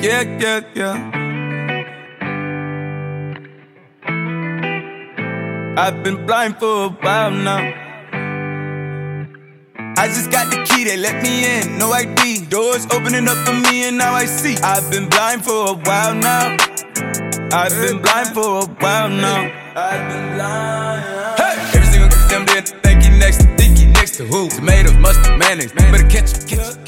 Yeah, yeah, yeah. I've been blind for a while now. I just got the key, they let me in, no ID. Doors opening up for me and now I see. I've been blind for a while now. I've been blind for a while now. I've been blind. Hey! Every single damn day, thinking next to who? Tomatoes, mustard, mayonnaise. Better catch it.